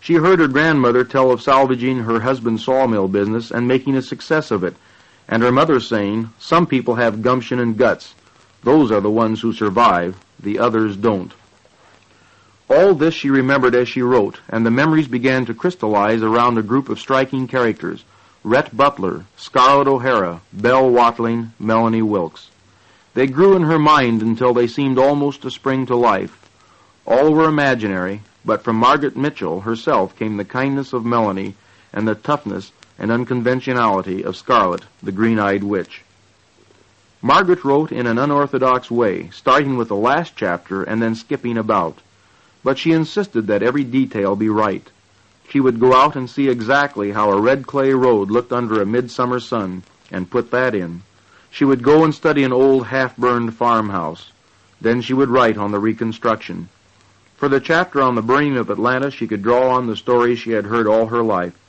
She heard her grandmother tell of salvaging her husband's sawmill business and making a success of it, and her mother saying, "Some people have gumption and guts. Those are the ones who survive. The others don't." All this she remembered as she wrote, and the memories began to crystallize around a group of striking characters: Rhett Butler, Scarlett O'Hara, Belle Watling, Melanie Wilkes. They grew in her mind until they seemed almost to spring to life. All were imaginary, but from Margaret Mitchell herself came the kindness of Melanie and the toughness and unconventionality of Scarlett, the green-eyed witch. Margaret wrote in an unorthodox way, starting with the last chapter and then skipping about. But she insisted that every detail be right. She would go out and see exactly how a red clay road looked under a midsummer sun, and put that in. She would go and study an old half-burned farmhouse. Then she would write on the reconstruction. For the chapter on the burning of Atlanta, she could draw on the stories she had heard all her life.